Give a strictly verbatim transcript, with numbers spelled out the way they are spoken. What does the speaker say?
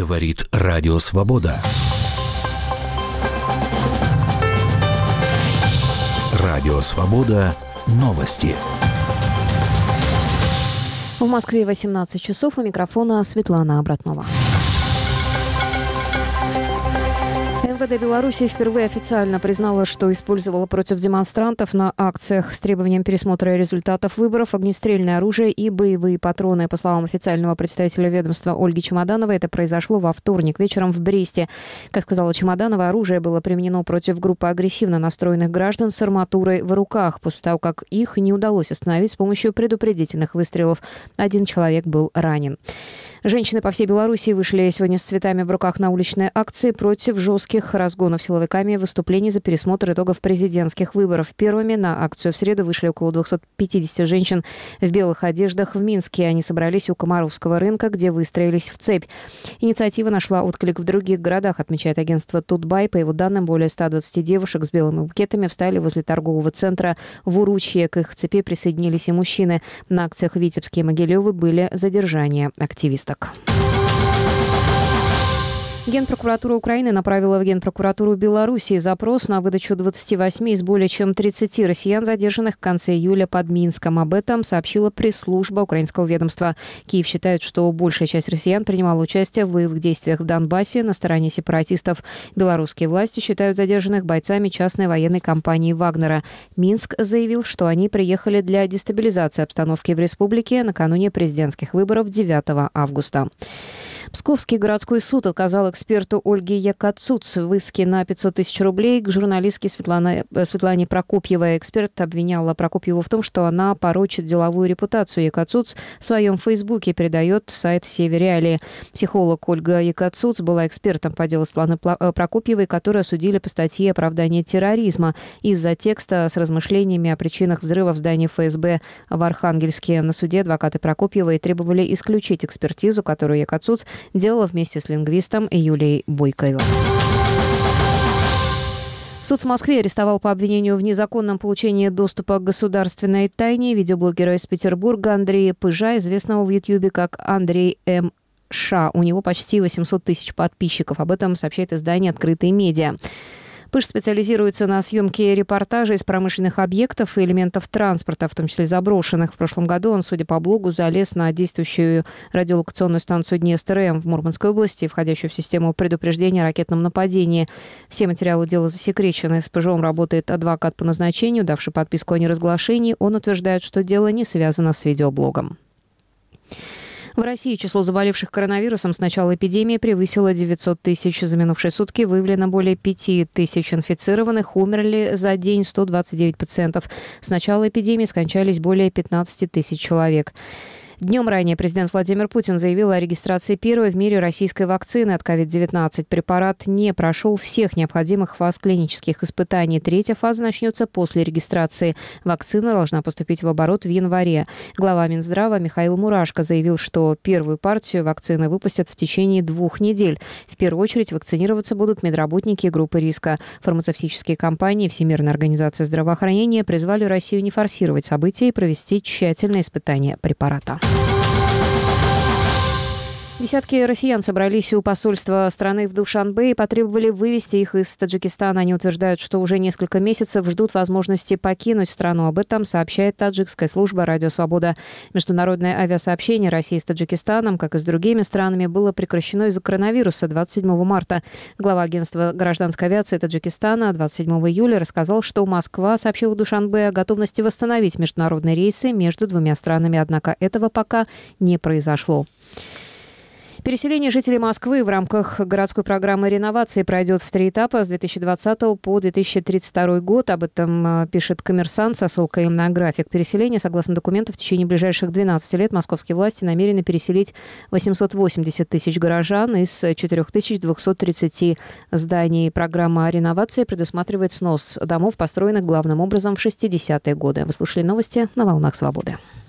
Говорит Радио Свобода. Радио Свобода. Новости. В Москве восемнадцать часов. У микрофона Светлана Обратнова. эм вэ дэ Беларуси впервые официально признала, что использовала против демонстрантов на акциях с требованием пересмотра результатов выборов огнестрельное оружие и боевые патроны. По словам официального представителя ведомства Ольги Чемодановой, это произошло во вторник вечером в Бресте. Как сказала Чемоданова, оружие было применено против группы агрессивно настроенных граждан с арматурой в руках, после того, как их не удалось остановить с помощью предупредительных выстрелов. Один человек был ранен. Женщины по всей Беларуси вышли сегодня с цветами в руках на уличные акции против жестких разгонов силовиками выступлений за пересмотр итогов президентских выборов. Первыми на акцию в среду вышли около двести пятьдесят женщин в белых одеждах в Минске. Они собрались у Комаровского рынка, где выстроились в цепь. Инициатива нашла отклик в других городах, отмечает агентство Тутбай. По его данным, более ста двадцати девушек с белыми букетами встали возле торгового центра в Уручье. К их цепи присоединились и мужчины. На акциях в Витебске и Могилеве были задержания активистов. Генпрокуратура Украины направила в Генпрокуратуру Беларуси запрос на выдачу двадцати восьми из более чем тридцати россиян, задержанных в конце июля под Минском. Об этом сообщила пресс-служба украинского ведомства. Киев считает, что большая часть россиян принимала участие в боевых действиях в Донбассе на стороне сепаратистов. Белорусские власти считают задержанных бойцами частной военной компании «Вагнера». Минск заявил, что они приехали для дестабилизации обстановки в республике накануне президентских выборов девятого августа. Псковский городской суд отказал эксперту Ольге Якацуц в иске на пятьсот тысяч рублей к журналистке Светлане, Светлане Прокопьевой. Эксперт обвиняла Прокопьеву в том, что она порочит деловую репутацию. Якацуц в своем фейсбуке передает сайт «Северреалии». Психолог Ольга Якацуц была экспертом по делу Светланы Прокопьевой, которую осудили по статье «Оправдание терроризма» из-за текста с размышлениями о причинах взрыва в здании эф эс бэ в Архангельске. На суде адвокаты Прокопьевой требовали исключить экспертизу, которую Якацуц делала вместе с лингвистом Юлией Бойковой. Суд в Москве арестовал по обвинению в незаконном получении доступа к государственной тайне видеоблогера из Петербурга Андрея Пыжа, известного в Ютьюбе как Андрей М. Ша. У него почти восемьсот тысяч подписчиков. Об этом сообщает издание «Открытые медиа». Пыж специализируется на съемке репортажей из промышленных объектов и элементов транспорта, в том числе заброшенных. В прошлом году он, судя по блогу, залез на действующую радиолокационную станцию Днестр-М в Мурманской области, входящую в систему предупреждения о ракетном нападении. Все материалы дела засекречены. С Пыжом работает адвокат по назначению, давший подписку о неразглашении. Он утверждает, что дело не связано с видеоблогом. В России число заболевших коронавирусом с начала эпидемии превысило девятьсот тысяч. За минувшие сутки выявлено более пяти тысяч инфицированных. Умерли за день сто двадцать девять пациентов. С начала эпидемии скончались более пятнадцати тысяч человек. Днем ранее президент Владимир Путин заявил о регистрации первой в мире российской вакцины от ковид девятнадцать. Препарат не прошел всех необходимых фаз клинических испытаний. Третья фаза начнется после регистрации. Вакцина должна поступить в оборот в январе. Глава Минздрава Михаил Мурашко заявил, что первую партию вакцины выпустят в течение двух недель. В первую очередь вакцинироваться будут медработники группы риска. Фармацевтические компании Всемирная организация здравоохранения призвали Россию не форсировать события и провести тщательное испытание препарата. Десятки россиян собрались у посольства страны в Душанбе и потребовали вывести их из Таджикистана. Они утверждают, что уже несколько месяцев ждут возможности покинуть страну. Об этом сообщает таджикская служба «Радио Свобода». Международное авиасообщение России с Таджикистаном, как и с другими странами, было прекращено из-за коронавируса двадцать седьмого марта. Глава агентства гражданской авиации Таджикистана двадцать седьмого июля рассказал, что Москва сообщила Душанбе о готовности восстановить международные рейсы между двумя странами, однако этого пока не произошло. Переселение жителей Москвы в рамках городской программы реновации пройдет в три этапа с две тысячи двадцатого по две тысячи тридцать второй год. Об этом пишет «Коммерсант» со ссылкой на график переселения. Согласно документу, в течение ближайших двенадцати лет московские власти намерены переселить восемьсот восемьдесят тысяч горожан из четырёх тысяч двухсот тридцати зданий. Программа реновации предусматривает снос домов, построенных главным образом в шестидесятые годы. Вы слушали новости на «Волнах Свободы».